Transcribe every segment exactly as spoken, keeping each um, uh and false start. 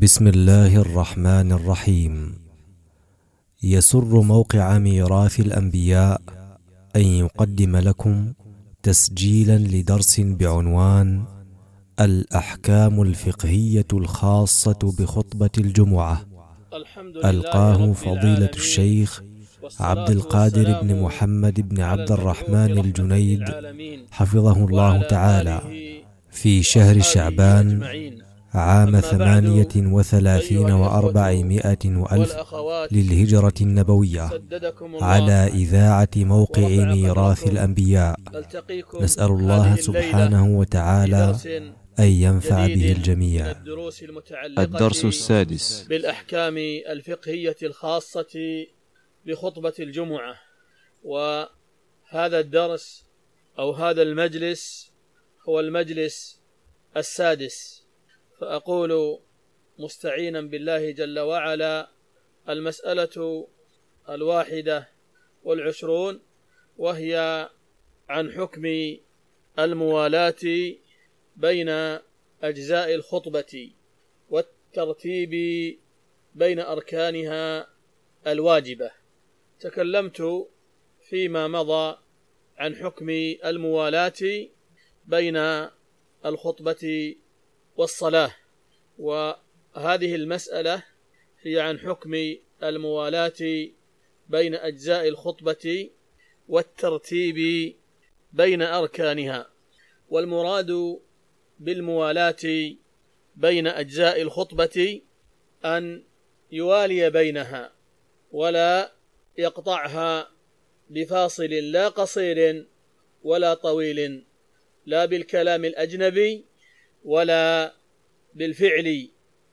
بسم الله الرحمن الرحيم. يسر موقع ميراث الأنبياء أن يقدم لكم تسجيلا لدرس بعنوان الأحكام الفقهية الخاصة بخطبة الجمعة، ألقاه فضيلة الشيخ عبد القادر بن محمد بن عبد الرحمن الجنيد حفظه الله تعالى في شهر شعبان عام ثمانية وثلاثين وأربعمائة وألف للهجرة النبوية، على إذاعة موقع ميراث الأنبياء. نسأل الله سبحانه وتعالى أن ينفع به الجميع. الدرس السادس بالأحكام الفقهية الخاصة بخطبة الجمعة. وهذا الدرس أو هذا المجلس هو المجلس السادس، فأقول مستعينا بالله جل وعلا: المسألة الواحدة والعشرون، وهي عن حكم الموالاة بين أجزاء الخطبة والترتيب بين أركانها الواجبة. تكلمت فيما مضى عن حكم الموالاة بين الخطبة والصلاة، وهذه المسألة هي عن حكم الموالاة بين أجزاء الخطبة والترتيب بين أركانها. والمراد بالموالاة بين أجزاء الخطبة أن يوالي بينها ولا يقطعها بفاصل لا قصير ولا طويل، لا بالكلام الأجنبي ولا بالفعل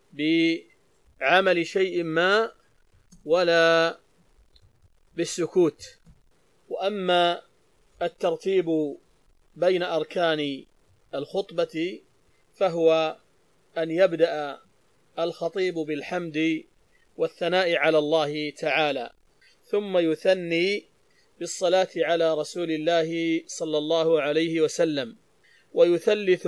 بعمل شيء ما ولا بالسكوت. وأما الترتيب بين أركان الخطبة فهو أن يبدأ الخطيب بالحمد والثناء على الله تعالى، ثم يثني بالصلاة على رسول الله صلى الله عليه وسلم، ويثلث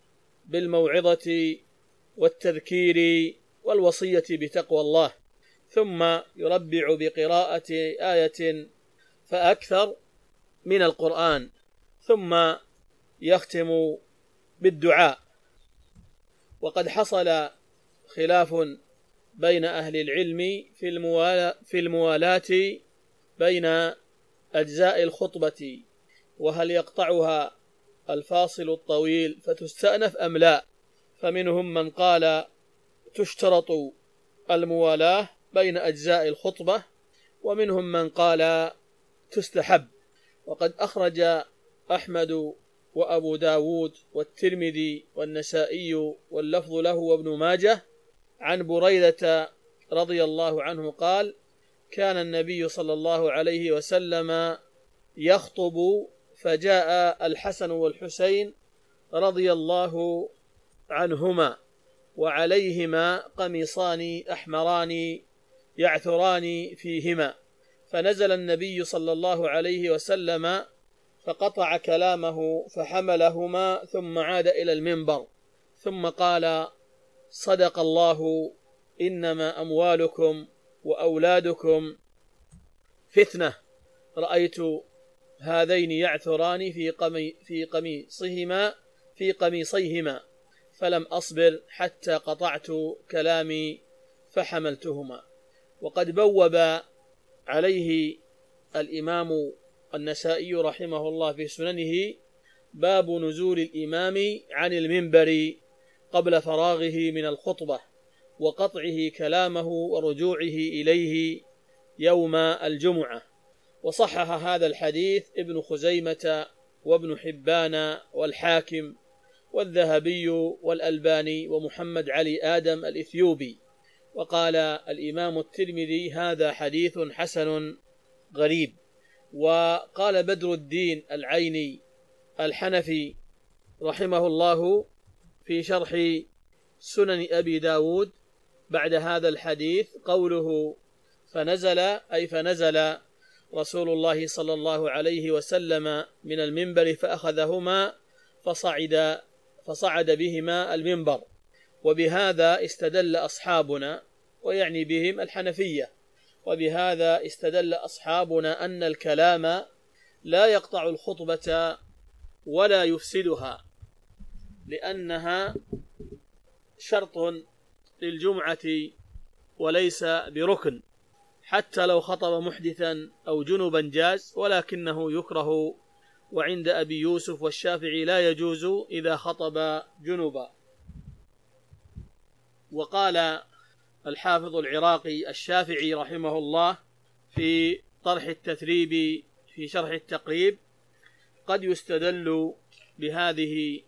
بالموعظة والتذكير والوصية بتقوى الله، ثم يربع بقراءة آية فأكثر من القرآن، ثم يختم بالدعاء. وقد حصل خلاف بين أهل العلم في الموالاة, في الموالاة بين أجزاء الخطبة، وهل يقطعها الفاصل الطويل فتستأنف أم لا. فمنهم من قال تشترط الموالاة بين أجزاء الخطبة، ومنهم من قال تستحب. وقد أخرج أحمد وأبو داود والترمذي والنسائي واللفظ له وابن ماجه عن بريدة رضي الله عنه قال: كان النبي صلى الله عليه وسلم يخطب فجاء الحسن والحسين رضي الله عنهما وعليهما قميصان أحمران يعثران فيهما، فنزل النبي صلى الله عليه وسلم فقطع كلامه فحملهما ثم عاد إلى المنبر، ثم قال: صدق الله، إنما أموالكم وأولادكم فتنة، رأيت هذين يعثران في قمي في قميصهما في قميصيهما فلم أصبر حتى قطعت كلامي فحملتهما. وقد بوب عليه الإمام النسائي رحمه الله في سننه باب نزول الإمام عن المنبر قبل فراغه من الخطبة وقطعه كلامه ورجوعه إليه يوم الجمعة. وصحح هذا الحديث ابن خزيمة وابن حبان والحاكم والذهبي والألباني ومحمد علي آدم الإثيوبي. وقال الإمام الترمذي: هذا حديث حسن غريب. وقال بدر الدين العيني الحنفي رحمه الله في شرح سنن أبي داود بعد هذا الحديث قوله: فنزل أي فنزل رسول الله صلى الله عليه وسلم من المنبر فأخذهما فصعد, فصعد بهما المنبر، وبهذا استدل أصحابنا، ويعني بهم الحنفية، وبهذا استدل أصحابنا أن الكلام لا يقطع الخطبة ولا يفسدها، لأنها شرط للجمعة وليس بركن، حتى لو خطب محدثا أو جنبا جاز، ولكنه يكره، وعند أبي يوسف والشافعي لا يجوز إذا خطب جنبا. وقال الحافظ العراقي الشافعي رحمه الله في طرح التثريب في شرح التقريب: قد يستدل بهذه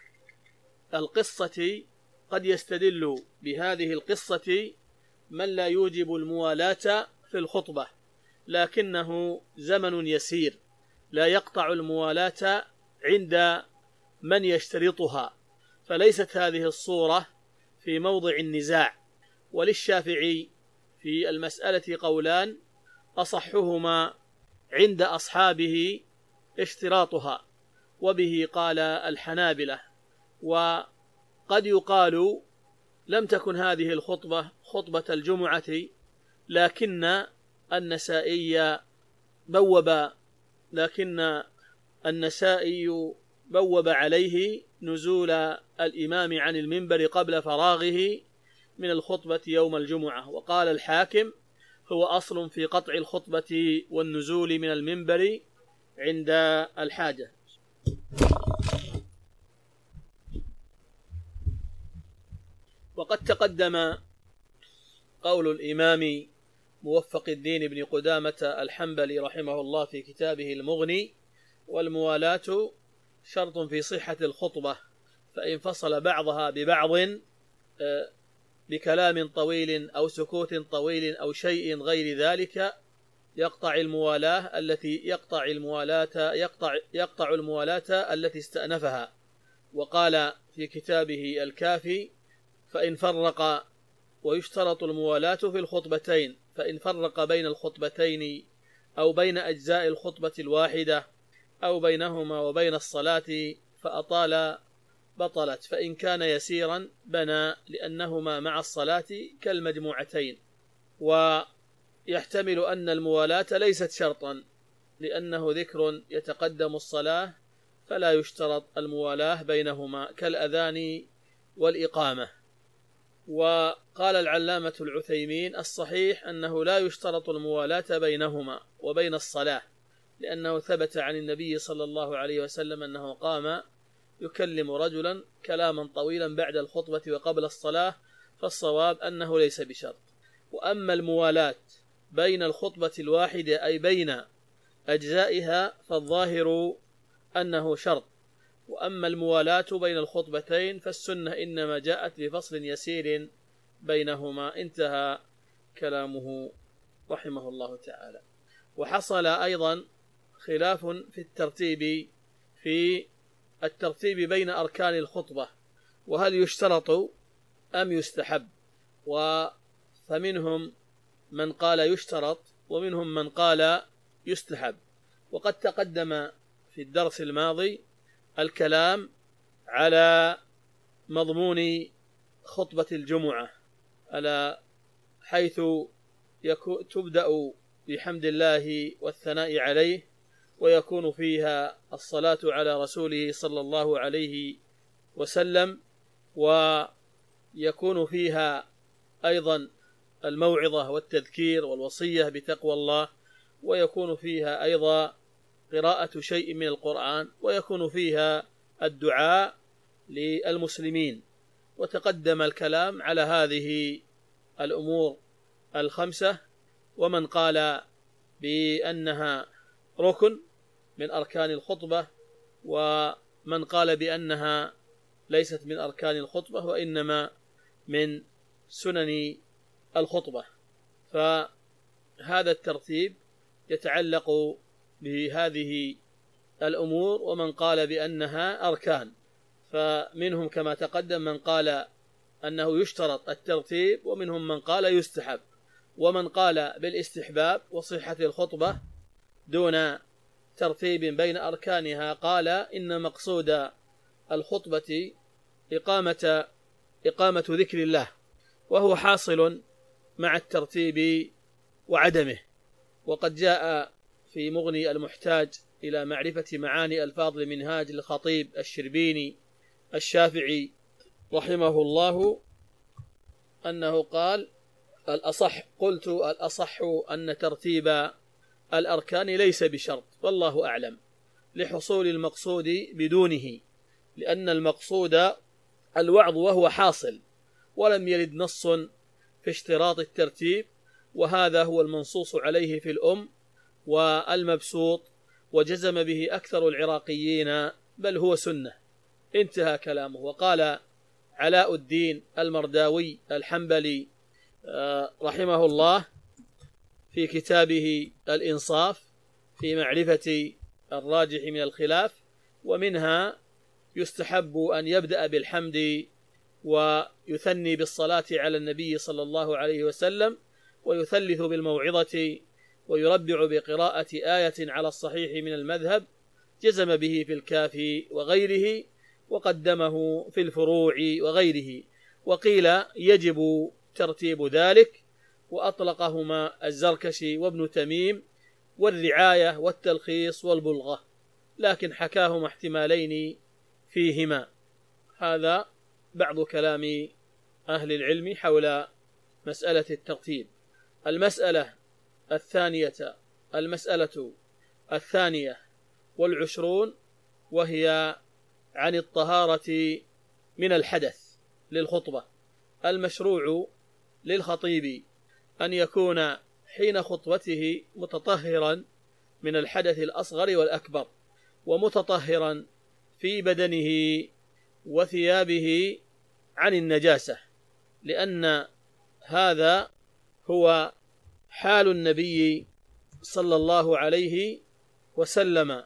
القصة قد يستدل بهذه القصة من لا يوجب الموالاة في الخطبة، لكنه زمن يسير لا يقطع الموالاة عند من يشترطها، فليست هذه الصورة في موضع النزاع. وللشافعي في المسألة قولان، أصحهما عند أصحابه اشتراطها، وبه قال الحنابلة. وقد يقال لم تكن هذه الخطبة خطبة الجمعة، لكن النسائي بوب لكن النسائي بوب عليه نزول الإمام عن المنبر قبل فراغه من الخطبة يوم الجمعة. وقال الحاكم: هو أصل في قطع الخطبة والنزول من المنبر عند الحاجة. وقد تقدم قول الإمام موفق الدين بن قدامة الحنبلي رحمه الله في كتابه المغني: والموالاة شرط في صحة الخطبة، فإن فصل بعضها ببعض بكلام طويل أو سكوت طويل أو شيء غير ذلك يقطع الموالاة التي يقطع الموالاة يقطع يقطع الموالاة التي استأنفها. وقال في كتابه الكافي: فإن فرق، ويشترط الموالاة في الخطبتين، فإن فرق بين الخطبتين أو بين أجزاء الخطبة الواحدة أو بينهما وبين الصلاة فأطال بطلت، فإن كان يسيرا بنى، لأنهما مع الصلاة كالمجموعتين. ويحتمل أن الموالاة ليست شرطا، لأنه ذكر يتقدم الصلاة فلا يشترط الموالاة بينهما كالأذان والإقامة. وقال العلامة العثيمين: الصحيح أنه لا يشترط الموالاة بينهما وبين الصلاة، لأنه ثبت عن النبي صلى الله عليه وسلم أنه قام يكلم رجلا كلاما طويلا بعد الخطبة وقبل الصلاة، فالصواب أنه ليس بشرط. وأما الموالاة بين الخطبة الواحدة أي بين أجزائها فالظاهر أنه شرط، وأما الموالاة بين الخطبتين فالسنة إنما جاءت بفصل يسير بينهما. انتهى كلامه رحمه الله تعالى. وحصل أيضا خلاف في الترتيب في الترتيب بين أركان الخطبة، وهل يشترط أم يستحب؟ فمنهم من قال يشترط ومنهم من قال يستحب. وقد تقدم في الدرس الماضي الكلام على مضمون خطبة الجمعة، على حيث تبدأ بحمد الله والثناء عليه، ويكون فيها الصلاة على رسوله صلى الله عليه وسلم، ويكون فيها أيضا الموعظة والتذكير والوصية بتقوى الله، ويكون فيها أيضا قراءة شيء من القرآن، ويكون فيها الدعاء للمسلمين. وتقدم الكلام على هذه الأمور الخمسة، ومن قال بأنها ركن من أركان الخطبة، ومن قال بأنها ليست من أركان الخطبة وإنما من سنن الخطبة. فهذا الترتيب يتعلق بهذه الأمور. ومن قال بأنها أركان، فمنهم كما تقدم من قال أنه يشترط الترتيب، ومنهم من قال يستحب، ومن قال بالاستحباب وصحة الخطبة دون ترتيب بين أركانها قال إن مقصود الخطبة إقامة إقامة ذكر الله، وهو حاصل مع الترتيب وعدمه. وقد جاء في مغني المحتاج إلى معرفة معاني ألفاظ المنهاج للخطيب الشربيني الشافعي رحمه الله أنه قال: الأصح قلت الأصح أن ترتيب الأركان ليس بشرط، والله أعلم، لحصول المقصود بدونه، لأن المقصود الوعظ وهو حاصل، ولم يرد نص في اشتراط الترتيب، وهذا هو المنصوص عليه في الأم والمبسوط، وجزم به أكثر العراقيين، بل هو سنة. انتهى كلامه. وقال علاء الدين المرداوي الحنبلي رحمه الله في كتابه الإنصاف في معرفة الراجح من الخلاف: ومنها يستحب أن يبدأ بالحمد ويثني بالصلاة على النبي صلى الله عليه وسلم، ويثلث بالموعظة، ويربع بقراءة آية على الصحيح من المذهب، جزم به في الكافي وغيره، وقدمه في الفروع وغيره. وقيل يجب ترتيب ذلك، وأطلقهما الزركشي وابن تميم، والرعاية والتلخيص والبلغة، لكن حكاهما احتمالين فيهما. هذا بعض كلام أهل العلم حول مسألة الترتيب. المسألة الثانية المسألة الثانية والعشرون، وهي عن الطهارة من الحدث للخطبة. المشروع للخطيب أن يكون حين خطبته متطهرا من الحدث الأصغر والأكبر، ومتطهرا في بدنه وثيابه عن النجاسة، لأن هذا هو حال النبي صلى الله عليه وسلم،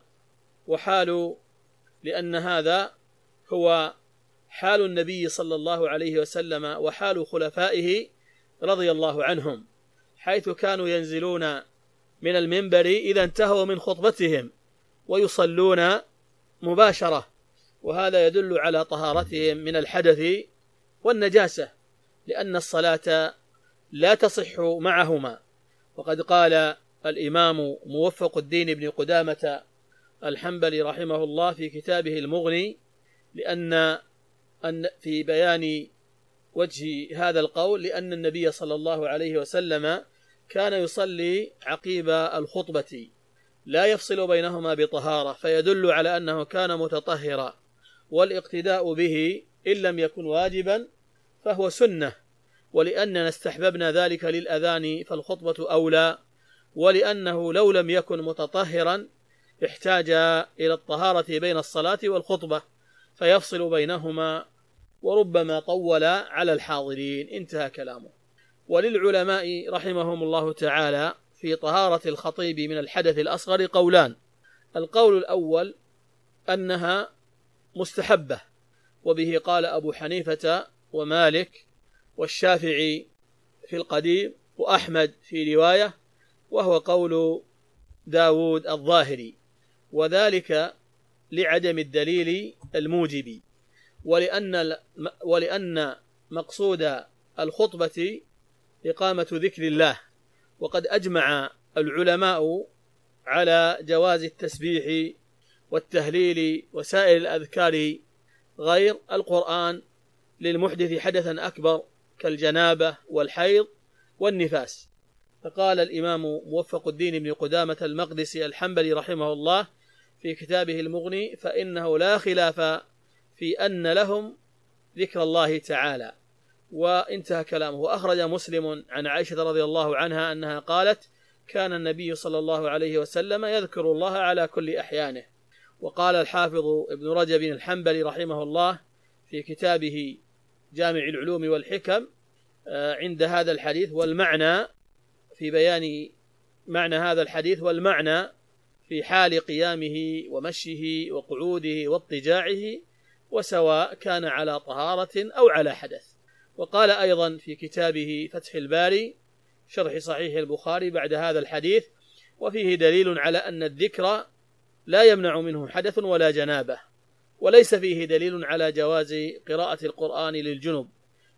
وحال لأن هذا هو حال النبي صلى الله عليه وسلم وحال خلفائه رضي الله عنهم، حيث كانوا ينزلون من المنبر إذا انتهوا من خطبتهم ويصلون مباشرة، وهذا يدل على طهارتهم من الحدث والنجاسة، لأن الصلاة لا تصح معهما. وقد قال الإمام موفق الدين بن قدامة الحنبلي رحمه الله في كتابه المغني، لأن أن في بيان وجه هذا القول، لأن النبي صلى الله عليه وسلم كان يصلي عقيب الخطبة لا يفصل بينهما بطهارة، فيدل على أنه كان متطهرا، والاقتداء به إن لم يكن واجبا فهو سنة، ولأننا استحببنا ذلك للأذان فالخطبة أولى، ولأنه لو لم يكن متطهرا احتاج إلى الطهارة بين الصلاة والخطبة فيفصل بينهما، وربما طول على الحاضرين. انتهى كلامه. وللعلماء رحمهم الله تعالى في طهارة الخطيب من الحدث الأصغر قولان: القول الأول أنها مستحبة، وبه قال أبو حنيفة ومالك والشافعي في القديم، وأحمد في رواية، وهو قول داود الظاهري، وذلك لعدم الدليل الموجب، ولأن ولأن مقصود الخطبة إقامة ذكر الله، وقد أجمع العلماء على جواز التسبيح والتهليل وسائر الأذكار غير القرآن للمحدث حدثا أكبر كالجنابة والحيض والنفاس. فقال الإمام موفق الدين بن قدامة المقدسي الحنبلي رحمه الله في كتابه المغني: فإنه لا خلاف في أن لهم ذكر الله تعالى. وانتهى كلامه. وأخرج مسلم عن عائشة رضي الله عنها أنها قالت: كان النبي صلى الله عليه وسلم يذكر الله على كل أحيانه. وقال الحافظ ابن رجب الحنبلي رحمه الله في كتابه جامع العلوم والحكم عند هذا الحديث: والمعنى في بيان معنى هذا الحديث، والمعنى في حال قيامه ومشيه وقعوده واضطجاعه، وسواء كان على طهارة أو على حدث. وقال أيضا في كتابه فتح الباري شرح صحيح البخاري بعد هذا الحديث: وفيه دليل على أن الذكر لا يمنع منه حدث ولا جنابة، وليس فيه دليل على جواز قراءة القرآن للجنب،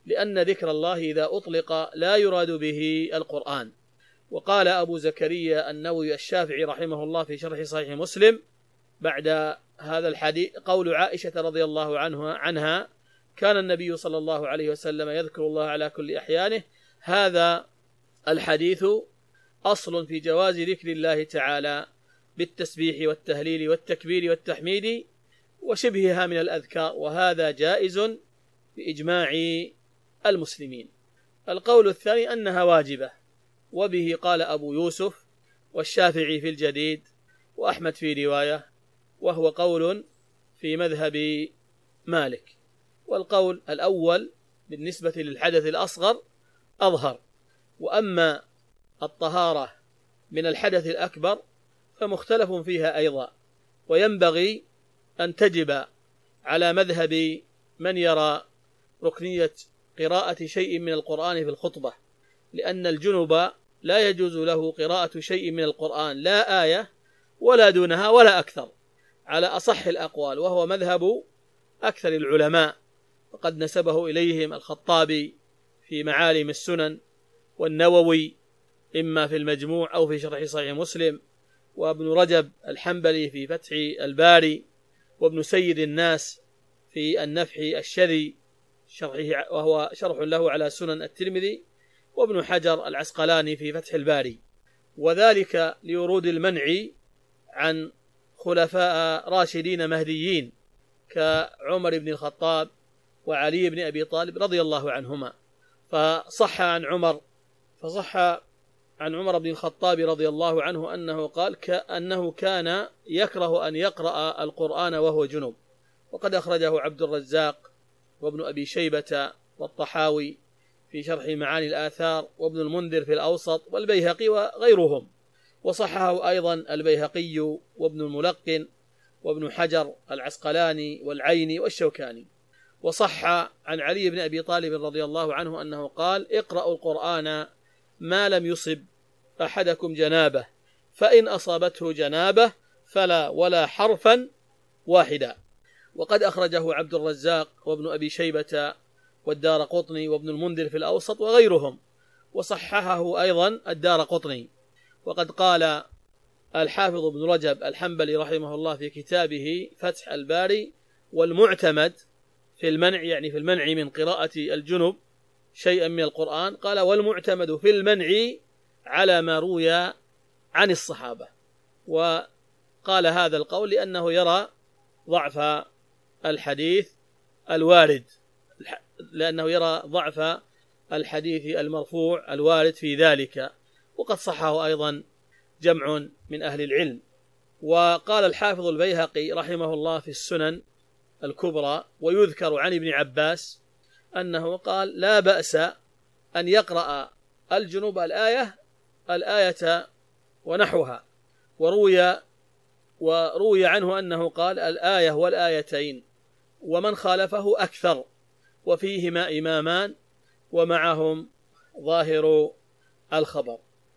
لأن ذكر الله إذا أطلق لا يراد به القرآن. وقال أبو زكريا النووي الشافعي رحمه الله في شرح صحيح مسلم بعد هذا الحديث قول عائشة رضي الله عنها, عنها كان النبي صلى الله عليه وسلم يذكر الله على كل أحيانه. هذا الحديث أصل في جواز ذكر الله تعالى بالتسبيح والتهليل والتكبير والتحميد وشبهها من الأذكار، وهذا جائز بإجماع المسلمين. القول الثاني أنها واجبة، وبه قال أبو يوسف والشافعي في الجديد وأحمد في رواية، وهو قول في مذهب مالك. والقول الأول بالنسبة للحدث الأصغر أظهر، وأما الطهارة من الحدث الأكبر فمختلف فيها أيضا، وينبغي أن تجب على مذهب من يرى ركنية قراءة شيء من القرآن في الخطبة، لأن الجنب لا يجوز له قراءة شيء من القرآن لا آية ولا دونها ولا أكثر على أصح الأقوال، وهو مذهب أكثر العلماء، وقد نسبه إليهم الخطابي في معالم السنن، والنووي إما في المجموع أو في شرح صحيح مسلم، وابن رجب الحنبلي في فتح الباري، وابن سيد الناس في النفح الشذي شرحه وهو شرح له على سنن الترمذي، وابن حجر العسقلاني في فتح الباري. وذلك لورود المنع عن خلفاء راشدين مهديين كعمر بن الخطاب وعلي بن أبي طالب رضي الله عنهما. فصح عن عمر فصح عن عمر بن الخطاب رضي الله عنه أنه قال كأنه كان يكره أن يقرأ القرآن وهو جنوب، وقد أخرجه عبد الرزاق وابن أبي شيبة والطحاوي في شرح معاني الآثار، وابن المنذر في الأوسط، والبيهقي وغيرهم. وصححه أيضا البيهقي وابن الملقن وابن حجر العسقلاني والعيني والشوكاني. وصح عن علي بن أبي طالب رضي الله عنه أنه قال اقرأوا القرآن ما لم يصب أحدكم جنابه، فإن أصابته جنابه فلا ولا حرفا واحدا. وقد أخرجه عبد الرزاق وابن أبي شيبة والدارقطني وابن المنذر في الأوسط وغيرهم، وصححه أيضا الدارقطني. وقد قال الحافظ ابن رجب الحنبلي رحمه الله في كتابه فتح الباري والمعتمد في المنع، يعني في المنع من قراءة الجنب شيئا من القرآن، قال والمعتمد في المنع على ما روي عن الصحابة. وقال هذا القول لأنه يرى ضعف الحديث الوارد، لأنه يرى ضعف الحديث المرفوع الوارد في ذلك، وقد صحه أيضا جمع من أهل العلم. وقال الحافظ البيهقي رحمه الله في السنن الكبرى ويذكر عن ابن عباس أنه قال لا بأس أن يقرأ الجنوب الآية الآية ونحوها، وروي وروي عنه أنه قال الآية والآيتين، ومن خالفه أكثر، وفيهما إمامان ومعهم ظاهر الخبر.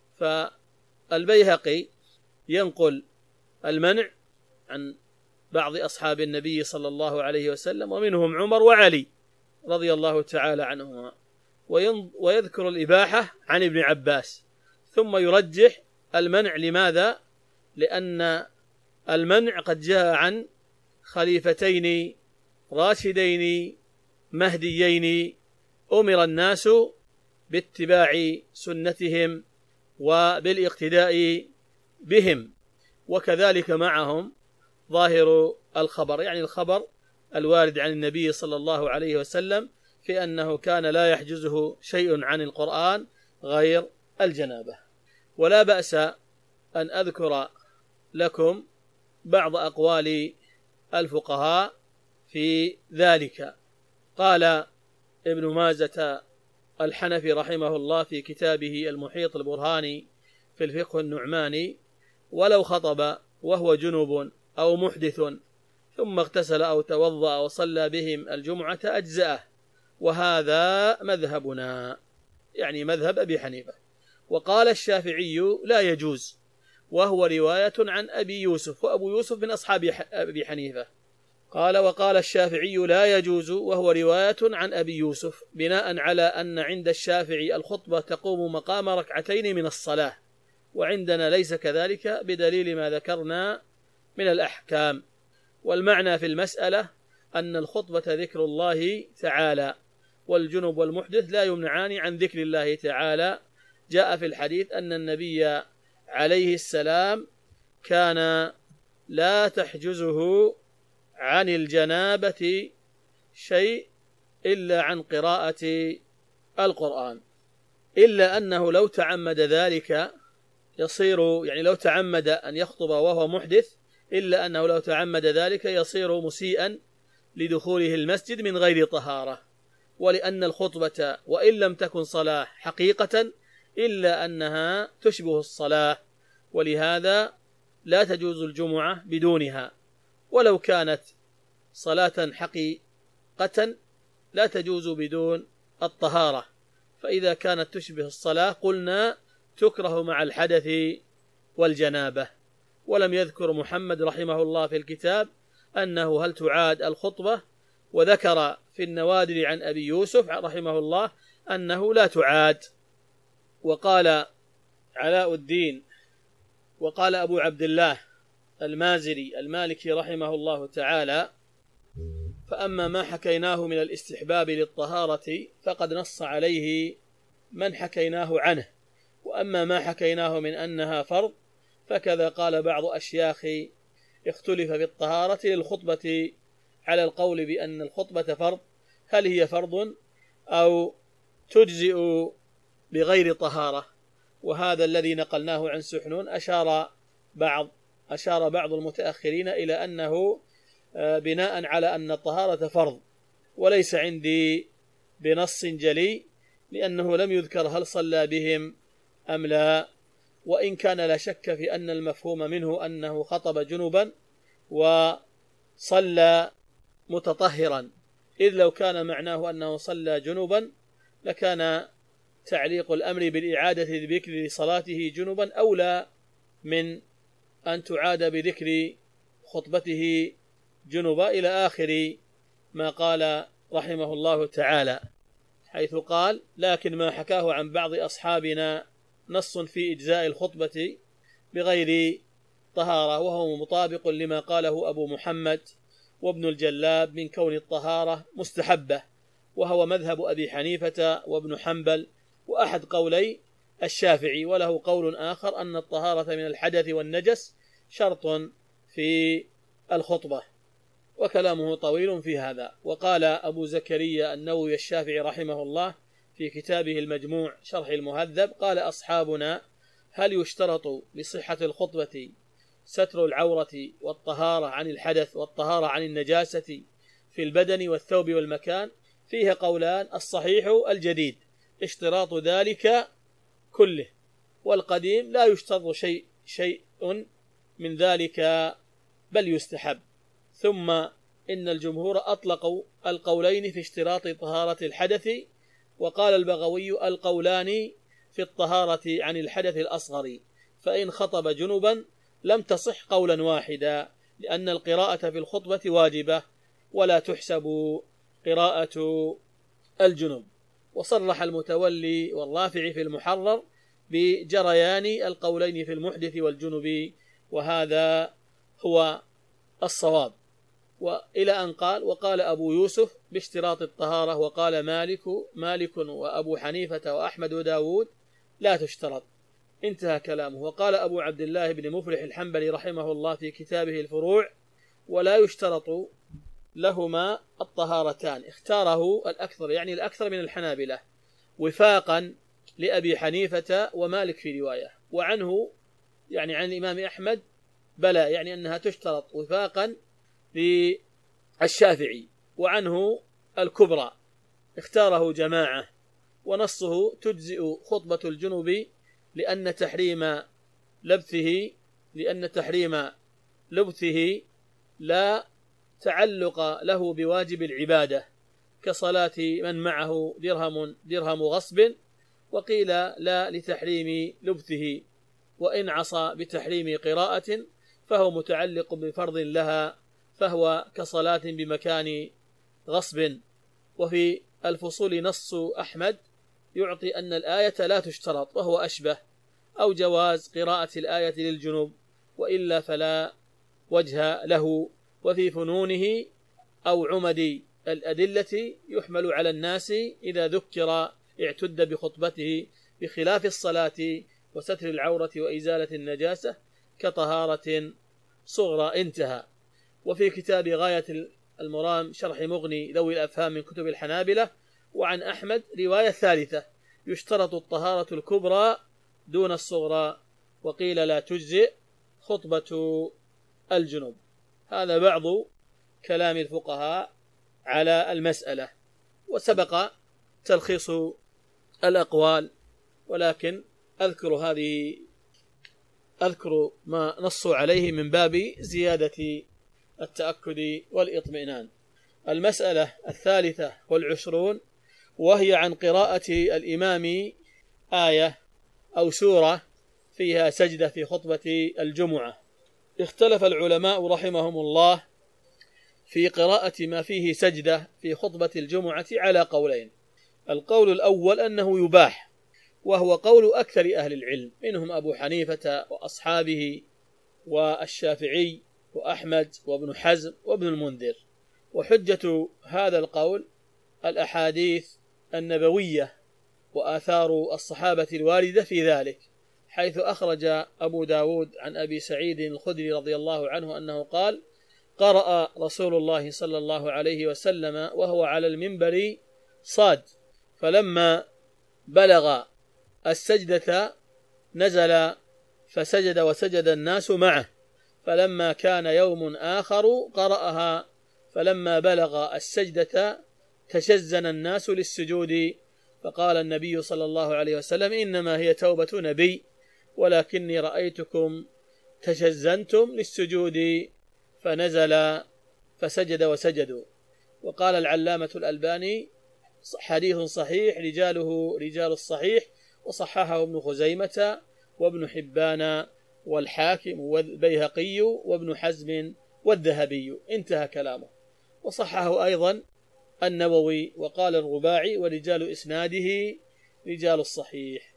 فالبيهقي ينقل المنع عن بعض أصحاب النبي صلى الله عليه وسلم، ومنهم عمر وعلي رضي الله تعالى عنهما، ويذكر الإباحة عن ابن عباس، ثم يرجح المنع. لماذا؟ لأن المنع قد جاء عن خليفتين راشدين مهديين أمر الناس باتباع سنتهم وبالاقتداء بهم، وكذلك معهم ظاهر الخبر، يعني الخبر الوارد عن النبي صلى الله عليه وسلم في أنه كان لا يحجزه شيء عن القرآن غير الجنابة. ولا بأس أن أذكر لكم بعض أقوال الفقهاء في ذلك. قال ابن مازة الحنفي رحمه الله في كتابه المحيط البرهاني في الفقه النعماني ولو خطب وهو جنوب أو محدث ثم اغتسل أو توضأ وصلى بهم الجمعة أجزأه، وهذا مذهبنا، يعني مذهب أبي حنيفة. وقال الشافعي لا يجوز، وهو رواية عن أبي يوسف، وأبو يوسف من أصحاب أبي حنيفة. قال: وقال الشافعي لا يجوز، وهو رواية عن أبي يوسف، بناء على أن عند الشافعي الخطبة تقوم مقام ركعتين من الصلاة، وعندنا ليس كذلك بدليل ما ذكرنا من الأحكام. والمعنى في المسألة أن الخطبة ذكر الله تعالى، والجنب والمحدث لا يمنعان عن ذكر الله تعالى. جاء في الحديث أن النبي عليه السلام كان لا تحجزه عن الجنابة شيء إلا عن قراءة القرآن، إلا أنه لو تعمد ذلك يصير، يعني لو تعمد أن يخطب وهو محدث، إلا أنه لو تعمد ذلك يصير مسيئا لدخوله المسجد من غير طهارة. ولأن الخطبة وإن لم تكن صلاة حقيقة إلا أنها تشبه الصلاة، ولهذا لا تجوز الجمعة بدونها، ولو كانت صلاة حقيقة لا تجوز بدون الطهارة. فإذا كانت تشبه الصلاة قلنا تكره مع الحدث والجنابة. ولم يذكر محمد رحمه الله في الكتاب أنه هل تعاد الخطبة، وذكر في النوادر عن أبي يوسف رحمه الله أنه لا تعاد. وقال علاء الدين وقال أبو عبد الله المازري المالكي رحمه الله تعالى: فأما ما حكيناه من الاستحباب للطهارة فقد نص عليه من حكيناه عنه، وأما ما حكيناه من أنها فرض فكذا قال بعض أشياخ اختلف في الطهارة للخطبة على القول بأن الخطبة فرض، هل هي فرض أو تجزئ بغير طهارة. وهذا الذي نقلناه عن سحنون أشار بعض أشار بعض المتأخرين إلى أنه بناء على أن الطهارة فرض، وليس عندي بنص جلي، لأنه لم يذكر هل صلى بهم أم لا، وإن كان لا شك في أن المفهوم منه أنه خطب جنبا وصلى متطهرا، إذ لو كان معناه أنه صلى جنبا لكان تعليق الأمر بالإعادة بذكر لصلاته جنبا أولى من أن تعاد بذكر خطبته جنبا، إلى آخر ما قال رحمه الله تعالى، حيث قال: لكن ما حكاه عن بعض أصحابنا نص في إجزاء الخطبة بغير طهارة، وهو مطابق لما قاله أبو محمد وابن الجلاب من كون الطهارة مستحبة، وهو مذهب أبي حنيفة وابن حنبل وأحد قولي الشافعي. وله قول آخر أن الطهارة من الحدث والنجس شرط في الخطبة، وكلامه طويل في هذا. وقال أبو زكريا النووي الشافعي رحمه الله في كتابه المجموع شرح المهذب: قال أصحابنا: هل يشترط لصحة الخطبة ستر العورة والطهارة عن الحدث والطهارة عن النجاسة في البدن والثوب والمكان؟ فيها قولان: الصحيح الجديد اشتراط ذلك كله، والقديم لا يشترط شيء شيء من ذلك بل يستحب. ثم إن الجمهور أطلقوا القولين في اشتراط طهارة الحدث، وقال البغوي: القولان في الطهارة عن الحدث الأصغر، فإن خطب جنبا لم تصح قولا واحدا، لأن القراءة في الخطبة واجبة ولا تحسب قراءة الجنب. وصرح المتولي والرافع في المحرر بجريان القولين في المحدث والجنب، وهذا هو الصواب. وإلى أن قال: وقال أبو يوسف باشتراط الطهارة، وقال مالك مالك وأبو حنيفة وأحمد وداود لا تشترط. انتهى كلامه. وقال أبو عبد الله بن مفلح الحنبلي رحمه الله في كتابه الفروع: ولا يشترط لهما الطهارتان. اختاره الأكثر، يعني الأكثر من الحنابلة، وفاقا لأبي حنيفة ومالك في رواية، وعنه يعني عن الإمام أحمد بلى، يعني أنها تشترط وفاقا للشافعي، وعنه الكبرى. اختاره جماعة، ونصه تجزئ خطبة الجنوب لأن تحريم لبثه لأن تحريم لبثه لا تعلق له بواجب العبادة كصلاة من معه درهم درهم غصب، وقيل لا لتحريم لبثه، وإن عصى بتحريم قراءة فهو متعلق بفرض لها فهو كصلاة بمكان غصب. وفي الفصول نص أحمد يعطي أن الآية لا تشترط، وهو أشبه، أو جواز قراءة الآية للجنوب، وإلا فلا وجه له. وفي فنونه أو عمد الأدلة يحمل على الناس إذا ذكر اعتد بخطبته، بخلاف الصلاة وستر العورة وإزالة النجاسة كطهارة صغرى. انتهى. وفي كتاب غاية المرام شرح مغني ذوي الأفهام من كتب الحنابلة وعن أحمد رواية ثالثة: يشترط الطهارة الكبرى دون الصغرى، وقيل لا تجزئ خطبة الجنوب. هذا بعض كلام الفقهاء على المسألة، وسبق تلخيص الأقوال، ولكن أذكر هذه أذكر ما نصوا عليه من باب زيادة التأكد والإطمئنان. المسألة الثالثة والعشرون، وهي عن قراءة الإمام آية أو سورة فيها سجدة في خطبة الجمعة. اختلف العلماء رحمهم الله في قراءة ما فيه سجدة في خطبة الجمعة على قولين. القول الأول أنه يباح، وهو قول أكثر أهل العلم، منهم أبو حنيفة وأصحابه والشافعي وأحمد وابن حزم وابن المنذر. وحجة هذا القول الأحاديث النبوية وآثار الصحابة الواردة في ذلك، حيث أخرج أبو داود عن أبي سعيد الخدري رضي الله عنه أنه قال: قرأ رسول الله صلى الله عليه وسلم وهو على المنبر صاد، فلما بلغ السجدة نزل فسجد وسجد الناس معه، فلما كان يوم آخر قرأها، فلما بلغ السجدة تشزن الناس للسجود، فقال النبي صلى الله عليه وسلم: إنما هي توبة نبي، ولكني رأيتكم تشزنتم للسجود، فنزل فسجد وسجدوا. وقال العلامة الألباني: حديث صحيح رجاله رجال الصحيح، وصححه ابن خزيمة وابن حبان والحاكم والبيهقي وابن حزم والذهبي. انتهى كلامه. وصححه أيضا النووي، وقال الرباعي: ورجال إسناده رجال الصحيح.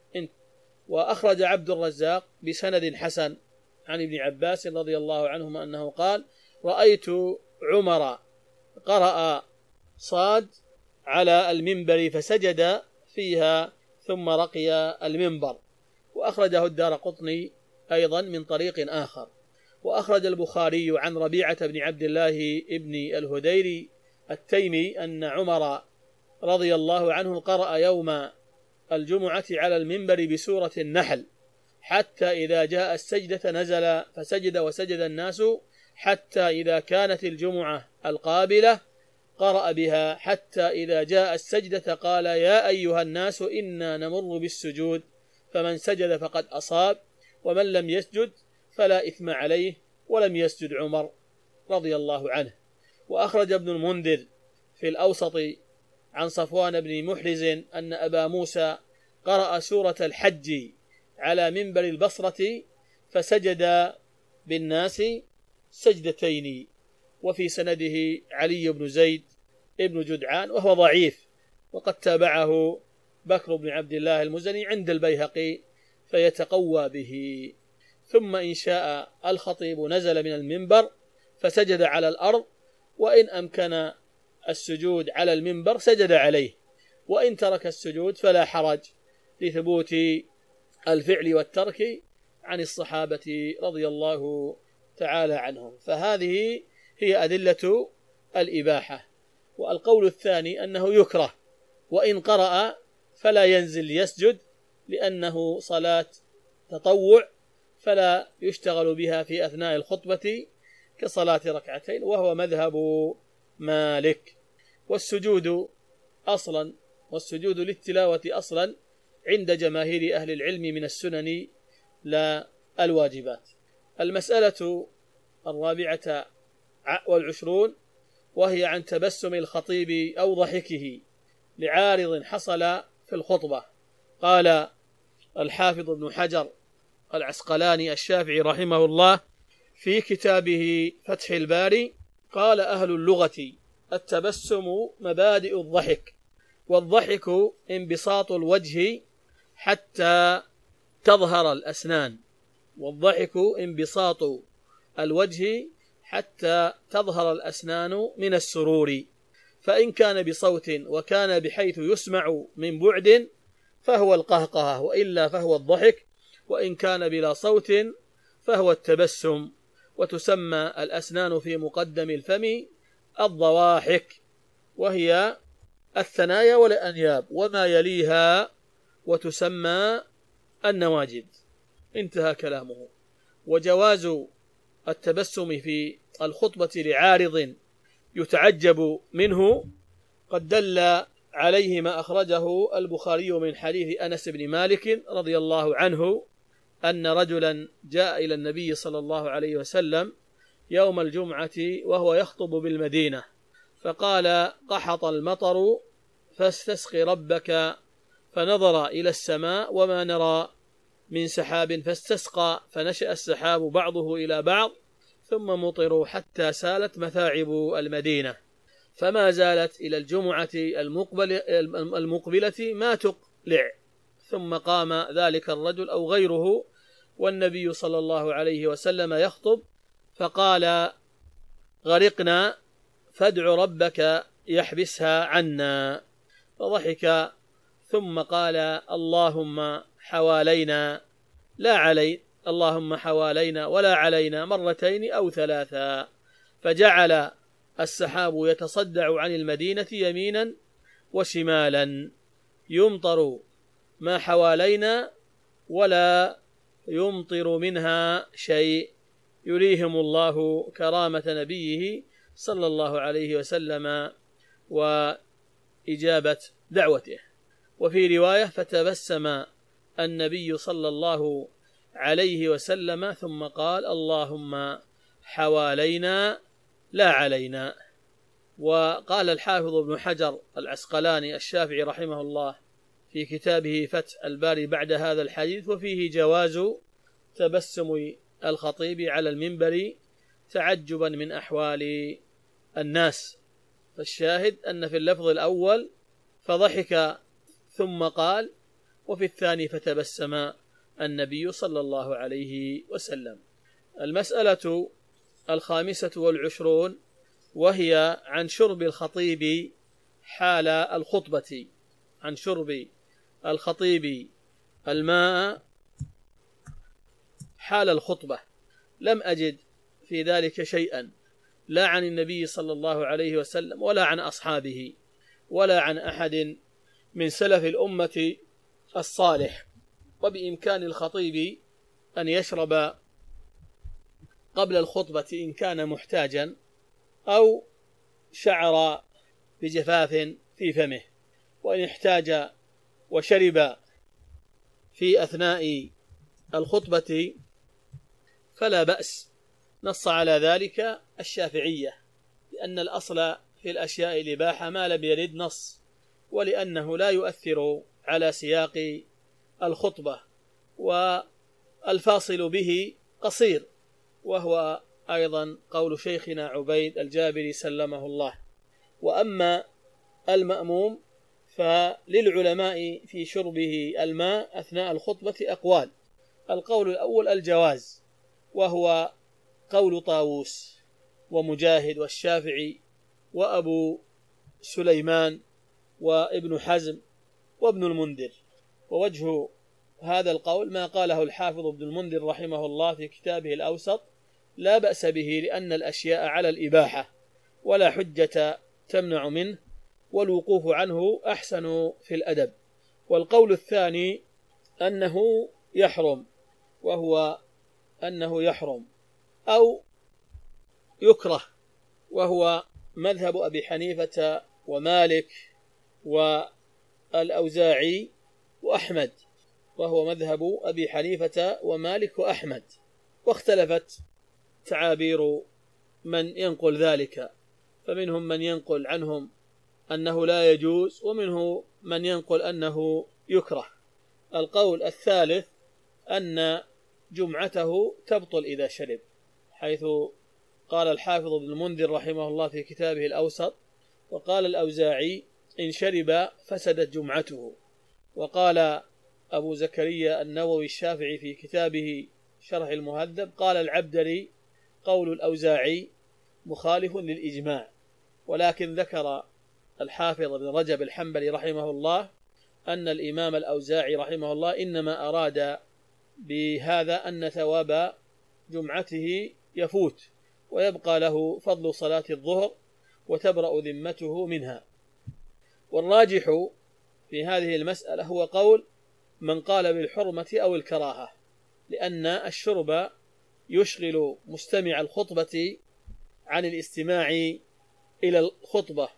وأخرج عبد الرزاق بسند حسن عن ابن عباس رضي الله عنهما أنه قال: رأيت عمر قرأ صاد على المنبر فسجد فيها ثم رقي المنبر. وأخرجه الدارقطني أيضا من طريق آخر. وأخرج البخاري عن ربيعة بن عبد الله ابن الهديري التيمي أن عمر رضي الله عنه قرأ يوم الجمعة على المنبر بسورة النحل، حتى إذا جاء السجدة نزل فسجد وسجد الناس، حتى إذا كانت الجمعة القابلة قرأ بها، حتى إذا جاء السجدة قال: يا أيها الناس إنا نمر بالسجود، فمن سجد فقد أصاب، ومن لم يسجد فلا إثم عليه، ولم يسجد عمر رضي الله عنه. وأخرج ابن المنذر في الأوسط عن صفوان بن محرز أن أبا موسى قرأ سورة الحج على منبر البصرة فسجد بالناس سجدتين. وفي سنده علي بن زيد ابن جدعان وهو ضعيف، وقد تابعه بكر بن عبد الله المزني عند البيهقي فيتقوى به. ثم إن شاء الخطيب نزل من المنبر فسجد على الأرض، وإن أمكن السجود على المنبر سجد عليه، وإن ترك السجود فلا حرج، لثبوت الفعل والترك عن الصحابة رضي الله تعالى عنهم. فهذه هي أدلة الإباحة. والقول الثاني أنه يكره، وإن قرأ فلا ينزل يسجد، لأنه صلاة تطوع فلا يشتغل بها في أثناء الخطبة كصلاة ركعتين، وهو مذهب مالك. والسجود أصلا والسجود للتلاوة أصلا عند جماهير أهل العلم من السنن لا الواجبات. المسألة الرابعة والعشرون، وهي عن تبسم الخطيب أو ضحكه لعارض حصل في الخطبة. قال الحافظ ابن حجر العسقلاني الشافعي رحمه الله في كتابه فتح الباري: قال أهل اللغة: التبسم مبادئ الضحك، والضحك انبساط الوجه حتى تظهر الأسنان، والضحك انبساط الوجه حتى تظهر الأسنان من السرور، فإن كان بصوت وكان بحيث يسمع من بعد فهو القهقهة، وإلا فهو الضحك، وإن كان بلا صوت فهو التبسم. وتسمى الأسنان في مقدم الفم الضواحك، وهي الثنايا والأنياب وما يليها، وتسمى النواجذ. انتهى كلامه. وجواز التبسم في الخطبة لعارض يتعجب منه قد دل عليه ما أخرجه البخاري من حديث أنس بن مالك رضي الله عنه أن رجلا جاء إلى النبي صلى الله عليه وسلم يوم الجمعة وهو يخطب بالمدينة، فقال: قحط المطر فاستسق ربك، فنظر إلى السماء وما نرى من سحاب فاستسقى، فنشأ السحاب بعضه إلى بعض ثم مطروا حتى سالت مثاعب المدينة، فما زالت إلى الجمعة المقبلة ما تقلع. ثم قام ذلك الرجل أو غيره والنبي صلى الله عليه وسلم يخطب، فقال: غرقنا فادع ربك يحبسها عنا. فضحك ثم قال: اللهم حوالينا لا علي اللهم حوالينا ولا علينا مرتين أو ثلاثا، فجعل السحاب يتصدع عن المدينة يمينا وشمالا، يمطر ما حوالينا ولا يمطر منها شيء، يريهم الله كرامة نبيه صلى الله عليه وسلم وإجابة دعوته. وفي رواية: فتبسم النبي صلى الله عليه وسلم ثم قال: اللهم حوالينا لا علينا. وقال الحافظ ابن حجر العسقلاني الشافعي رحمه الله في كتابه فتح الباري بعد هذا الحديث: وفيه جواز تبسم الخطيب على المنبر تعجبا من أحوال الناس. فالشاهد أن في اللفظ الأول فضحك ثم قال، وفي الثاني فتبسم النبي صلى الله عليه وسلم. المسألة الخامسة والعشرون وهي عن شرب الخطيب حال الخطبة، عن شرب الخطيب الماء حال الخطبة. لم أجد في ذلك شيئا لا عن النبي صلى الله عليه وسلم ولا عن أصحابه ولا عن أحد من سلف الأمة الصالح. وبإمكان الخطيب أن يشرب قبل الخطبة إن كان محتاجا أو شعر بجفاف في فمه، وإن احتاج وشرب في أثناء الخطبة فلا بأس. نص على ذلك الشافعية، لأن الأصل في الأشياء الإباحة ما لم يرد نص، ولأنه لا يؤثر على سياق الخطبة، والفاصل به قصير، وهو أيضا قول شيخنا عبيد الجابري سلمه الله. وأما المأموم فللعلماء في شربه الماء أثناء الخطبة أقوال. القول الأول الجواز، وهو قول طاووس ومجاهد والشافعي وأبو سليمان وابن حزم وابن المنذر. ووجه هذا القول ما قاله الحافظ ابن المنذر رحمه الله في كتابه الأوسط: لا بأس به لأن الأشياء على الإباحة ولا حجة تمنع منه، والوقوف عنه أحسن في الأدب. والقول الثاني أنه يحرم، وهو أنه يحرم أو يكره، وهو مذهب أبي حنيفة ومالك والأوزاعي وأحمد، وهو مذهب أبي حنيفة ومالك وأحمد. واختلفت تعابير من ينقل ذلك، فمنهم من ينقل عنهم أنه لا يجوز، ومنه من ينقل أنه يكره. القول الثالث أن جمعته تبطل إذا شرب، حيث قال الحافظ ابن المنذر رحمه الله في كتابه الأوسط: وقال الأوزاعي: إن شرب فسدت جمعته. وقال أبو زكريا النووي الشافعي في كتابه شرح المهذب: قال العبدري: قول الأوزاعي مخالف للإجماع. ولكن ذكر الحافظ ابن رجب الحنبلي رحمه الله أن الإمام الأوزاعي رحمه الله إنما أراد بهذا أن ثواب جمعته يفوت ويبقى له فضل صلاة الظهر وتبرأ ذمته منها. والراجح في هذه المسألة هو قول من قال بالحرمة أو الكراهة، لأن الشرب يشغل مستمع الخطبة عن الاستماع إلى الخطبة،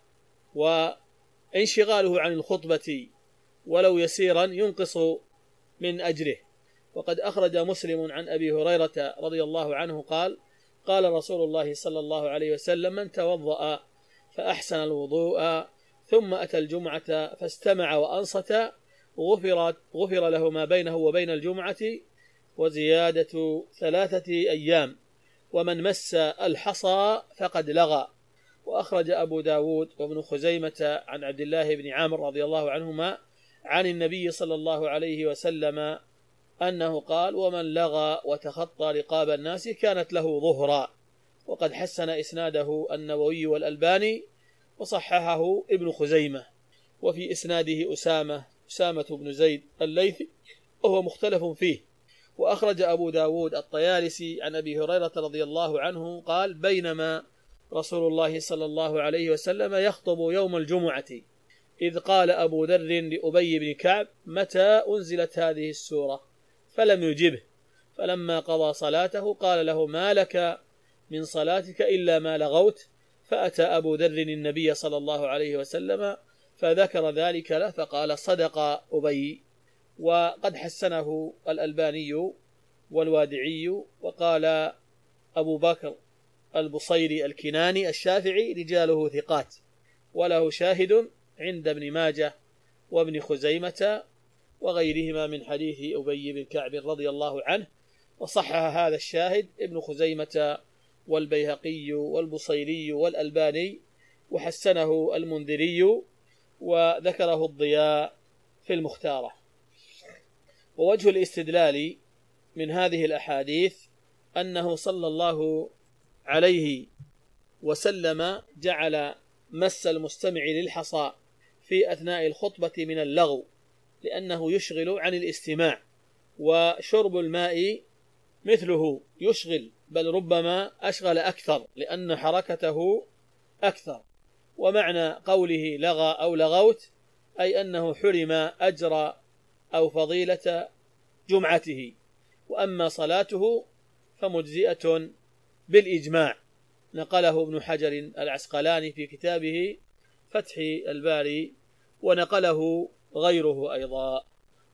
وانشغاله عن الخطبة ولو يسيرا ينقص من أجره. وقد أخرج مسلم عن أبي هريرة رضي الله عنه قال: قال رسول الله صلى الله عليه وسلم: من توضأ فأحسن الوضوء ثم أتى الجمعة فاستمع وأنصت غفرت غفر له ما بينه وبين الجمعة وزيادة ثلاثة أيام، ومن مس الحصى فقد لغى. وأخرج أبو داود وابن خزيمة عن عبد الله بن عامر رضي الله عنهما عن النبي صلى الله عليه وسلم أنه قال: ومن لغى وتخطى رقاب الناس كانت له ظهرا. وقد حسن إسناده النووي والألباني وصححه ابن خزيمة. وفي إسناده أسامة أسامة بن زيد الليثي وهو مختلف فيه. وأخرج أبو داود الطيالسي عن أبي هريرة رضي الله عنه قال: بينما رسول الله صلى الله عليه وسلم يخطب يوم الجمعة إذ قال أبو ذر لأبي بن كعب: متى أنزلت هذه السورة؟ فلم يجبه، فلما قضى صلاته قال له: ما لك من صلاتك إلا ما لغوت؟ فأتى أبو ذر النبي صلى الله عليه وسلم فذكر ذلك له فقال: صدق أبي. وقد حسنه الألباني والوادعي. وقال أبو بكر البصيري الكناني الشافعي: رجاله ثقات، وله شاهد عند ابن ماجه وابن خزيمة وغيرهما من حديث أبي بن كعب رضي الله عنه. وصحح هذا الشاهد ابن خزيمة والبيهقي والبصيري والألباني، وحسنه المنذري، وذكره الضياء في المختارة. ووجه الاستدلال من هذه الأحاديث أنه صلى الله عليه وسلم جعل مس المستمع للحصى في أثناء الخطبة من اللغو، لأنه يشغل عن الاستماع، وشرب الماء مثله يشغل، بل ربما أشغل أكثر لأن حركته أكثر. ومعنى قوله لغى أو لغوت أي أنه حرم أجر أو فضيلة جمعته. وأما صلاته فمجزئة بالإجماع، نقله ابن حجر العسقلاني في كتابه فتح الباري، ونقله غيره أيضا.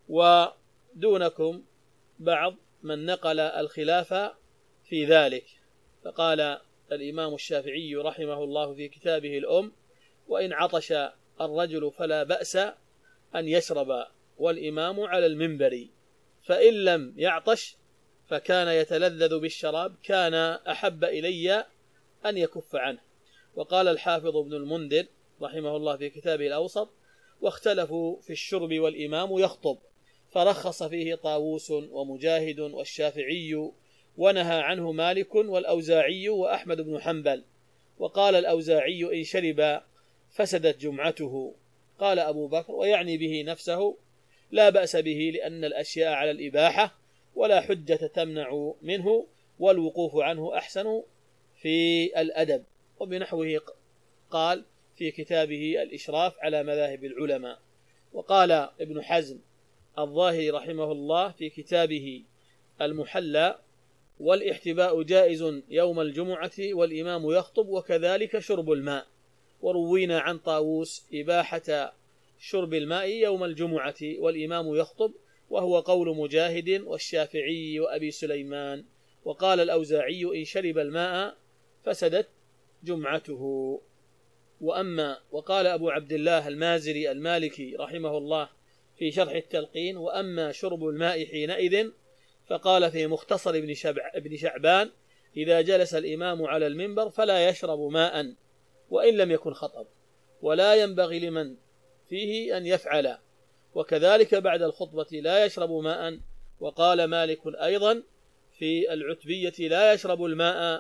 ودونكم بعض من نقل الخلاف في ذلك، فقال الإمام الشافعي رحمه الله في كتابه الأم: وإن عطش الرجل فلا بأس أن يشرب والإمام على المنبر، فإن لم يعطش فكان يتلذذ بالشراب كان أحب إلي أن يكف عنه. وقال الحافظ ابن المنذر رحمه الله في كتابه الأوسط: واختلفوا في الشرب والإمام يخطب، فرخص فيه طاووس ومجاهد والشافعي، ونهى عنه مالك والأوزاعي وأحمد بن حنبل. وقال الأوزاعي: إن شرب فسدت جمعته. قال أبو بكر ويعني به نفسه: لا بأس به، لأن الأشياء على الإباحة ولا حجة تمنع منه، والوقوف عنه أحسن في الأدب. وبنحوه قال في كتابه الإشراف على مذاهب العلماء. وقال ابن حزم الظاهري رحمه الله في كتابه المحلى: والاحتباء جائز يوم الجمعة والإمام يخطب، وكذلك شرب الماء. وروينا عن طاووس إباحة شرب الماء يوم الجمعة والإمام يخطب، وهو قول مجاهد والشافعي وأبي سليمان. وقال الأوزاعي: إن شرب الماء فسدت جمعته. وأما وقال أبو عبد الله المازري المالكي رحمه الله في شرح التلقين: وأما شرب الماء حينئذ فقال في مختصر ابن شعبان: إذا جلس الإمام على المنبر فلا يشرب ماء وإن لم يكن خطب، ولا ينبغي لمن فيه أن يفعل، وكذلك بعد الخطبة لا يشرب ماء. وقال مالك أيضا في العتبية لا يشرب الماء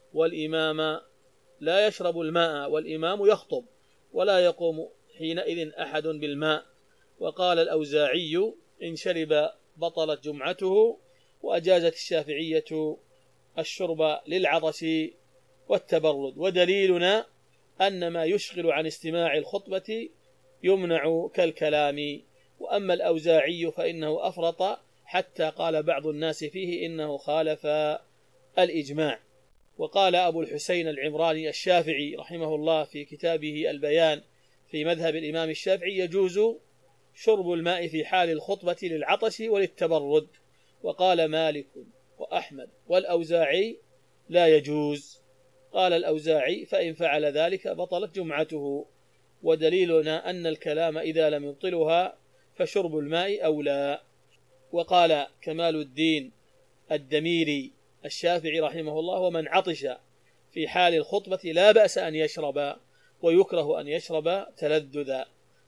والإمام لا يشرب الماء والإمام يخطب، ولا يقوم حينئذ أحد بالماء. وقال الأوزاعي إن شرب بطلت جمعته، وأجازت الشافعية الشرب للعطش والتبرد. ودليلنا أن ما يشغل عن استماع الخطبة يمنع كالكلام. وأما الأوزاعي فإنه أفرط حتى قال بعض الناس فيه إنه خالف الإجماع. وقال أبو الحسين العمراني الشافعي رحمه الله في كتابه البيان في مذهب الإمام الشافعي يجوز شرب الماء في حال الخطبة للعطش وللتبرد. وقال مالك وأحمد والأوزاعي لا يجوز. قال الأوزاعي فإن فعل ذلك بطلت جمعته. ودليلنا أن الكلام إذا لم يبطلها فشرب الماء أولى. وقال كمال الدين الدميري الشافعي رحمه الله ومن عطش في حال الخطبة لا بأس أن يشرب، ويكره أن يشرب تلذذا.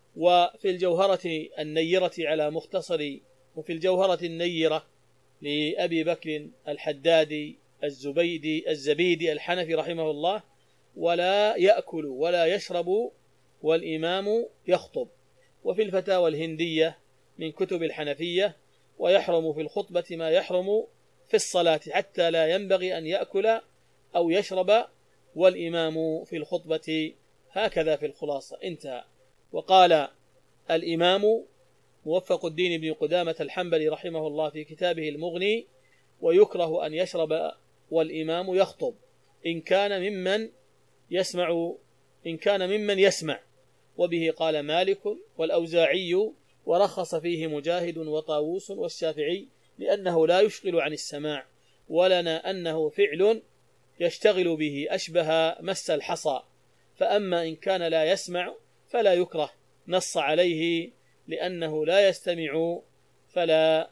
وفي الجوهرة النيرة على مختصر وفي الجوهرة النيرة لأبي بكر الحدادي الزبيدي الزبيدي الحنفي رحمه الله ولا يأكل ولا يشرب والإمام يخطب. وفي الفتاوى الهندية من كتب الحنفية ويحرم في الخطبة ما يحرم في الصلاة حتى لا ينبغي أن يأكل أو يشرب والإمام في الخطبة. هكذا في الخلاصة انتهى. وقال الإمام موفق الدين بن قدامة الحنبلي رحمه الله في كتابه المغني ويكره أن يشرب والإمام يخطب إن كان ممن يسمع إن كان ممن يسمع. وبه قال مالك والأوزاعي ورخص فيه مجاهد وطاووس والشافعي لأنه لا يشغل عن السماع، ولنا أنه فعل يشتغل به أشبه مس الحصى. فأما إن كان لا يسمع فلا يكره، نص عليه لأنه لا يستمع فلا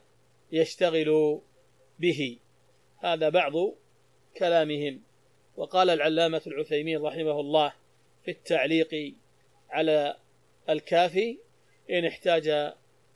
يشتغل به. هذا بعض كلامهم. وقال العلامة العثيمين رحمه الله في التعليق على الكافي إن احتاج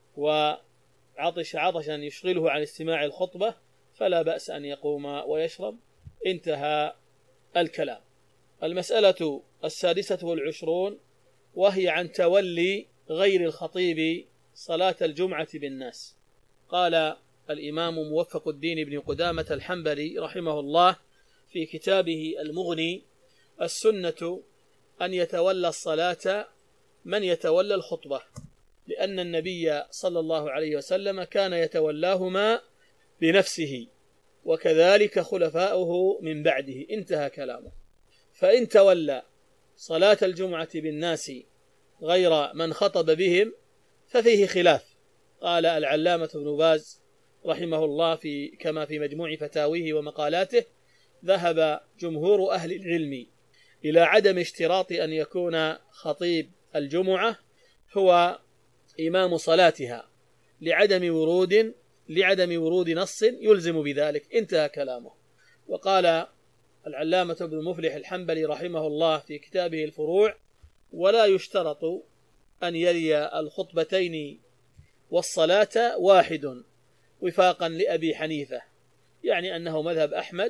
وعطش عطشا يشغله عن استماع الخطبة فلا بأس أن يقوم ويشرب. انتهى الكلام. المسألة السادسة والعشرون وهي عن تولي غير الخطيب صلاة الجمعة بالناس. قال الإمام موفق الدين بن قدامة الحنبلي رحمه الله في كتابه المغني السنة أن يتولى الصلاة من يتولى الخطبة، لأن النبي صلى الله عليه وسلم كان يتولاهما بنفسه وكذلك خلفاؤه من بعده. انتهى كلامه. فإن تولى صلاة الجمعة بالناس غير من خطب بهم ففيه خلاف. قال العلامة ابن باز رحمه الله في كما في مجموع فتاويه ومقالاته ذهب جمهور أهل العلم إلى عدم اشتراط أن يكون خطيب الجمعة هو إمام صلاتها لعدم ورود لعدم ورود نص يلزم بذلك. انتهى كلامه. وقال العلامة ابن مفلح الحنبلي رحمه الله في كتابه الفروع ولا يشترط أن يلي الخطبتين والصلاة واحد وفاقا لأبي حنيفة، يعني أنه مذهب أحمد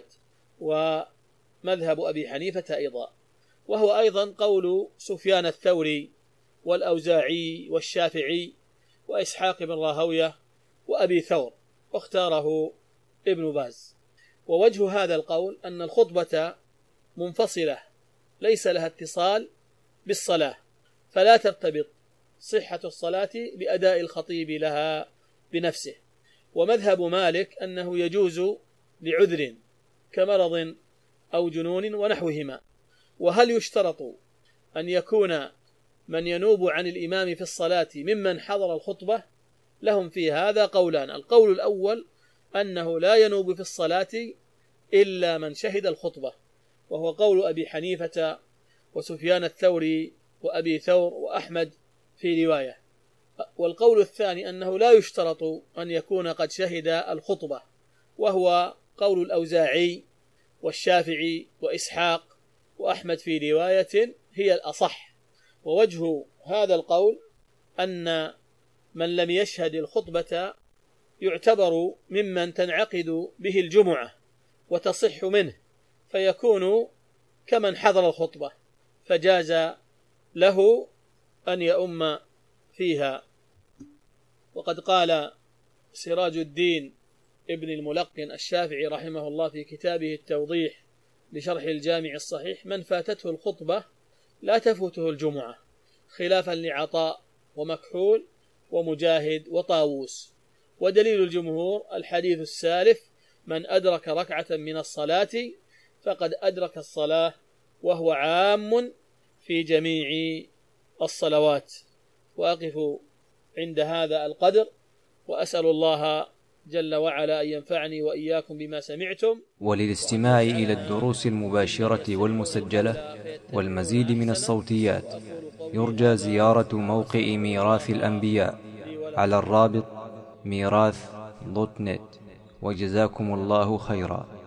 ومذهب أبي حنيفة أيضا، وهو أيضا قول سفيان الثوري والأوزاعي والشافعي وإسحاق بن راهوية وأبي ثور، واختاره ابن باز. ووجه هذا القول أن الخطبة منفصلة ليس لها اتصال بالصلاة، فلا ترتبط صحة الصلاة بأداء الخطيب لها بنفسه. ومذهب مالك أنه يجوز لعذر كمرض أو جنون ونحوهما. وهل يشترط أن يكون من ينوب عن الإمام في الصلاة ممن حضر الخطبة؟ لهم في هذا قولان. القول الأول أنه لا ينوب في الصلاة إلا من شهد الخطبة، وهو قول أبي حنيفة وسفيان الثوري وأبي ثور وأحمد في رواية. والقول الثاني أنه لا يشترط أن يكون قد شهد الخطبة، وهو قول الأوزاعي والشافعي وإسحاق وأحمد في رواية هي الأصح. ووجه هذا القول أن من لم يشهد الخطبة يعتبر ممن تنعقد به الجمعة وتصح منه، فيكون كمن حضر الخطبة، فجاز له أن يؤم فيها. وقد قال سراج الدين ابن الملقن الشافعي رحمه الله في كتابه التوضيح لشرح الجامع الصحيح: من فاتته الخطبة لا تفوته الجمعة، خلافا لعطاء ومكحول ومجاهد وطاووس. ودليل الجمهور الحديث السالف: من أدرك ركعة من الصلاة فقد أدرك الصلاة، وهو عام في جميع الصلوات. وأقف عند هذا القدر، وأسأل الله جل وعلا أن ينفعني وإياكم بما سمعتم. وللاستماع إلى الدروس المباشرة والمسجلة والمزيد من الصوتيات يرجى زيارة موقع ميراث الأنبياء على الرابط ميراث دوت نت. وجزاكم الله خيرا.